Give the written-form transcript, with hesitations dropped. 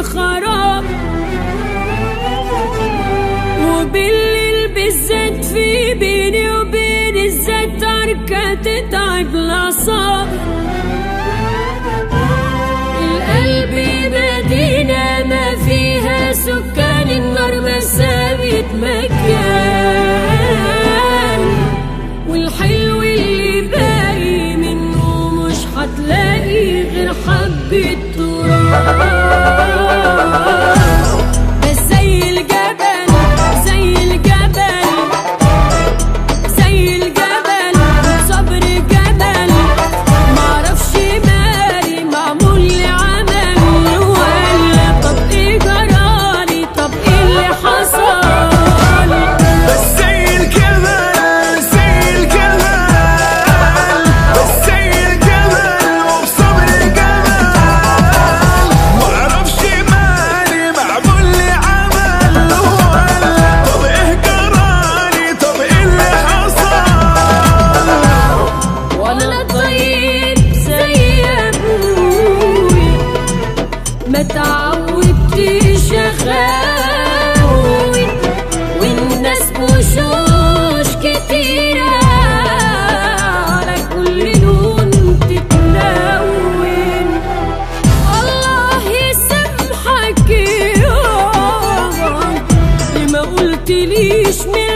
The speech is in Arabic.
خراب، وبالليل بالذات في بيني وبين الذات تركة تتعب الأعصاب. القلب مدينة ما فيها سكان، النار ما سابت مكان، والحلو اللي باقي منه مش هتلاقي غير حبة تراب. بس زي الجبل زي الجبل زي الجبل، صبر جبل، معرفش مالي معمول لي عمل ولا طب ايه جرالي، طب ايه اللي حصل. بس زي الجبل زي الجبل، بس زي الجبل وبصبر جبل، معرفش مالي معمول لي عمل ولا طب ايه جرالي، طب ايه اللي حصل. ولا طيب زي ابوي، ما تعودتش اخاوي، والناس وشوش كتيرة على كل لون تتلون. الله يسامحك يابا اللي ما قلتليش من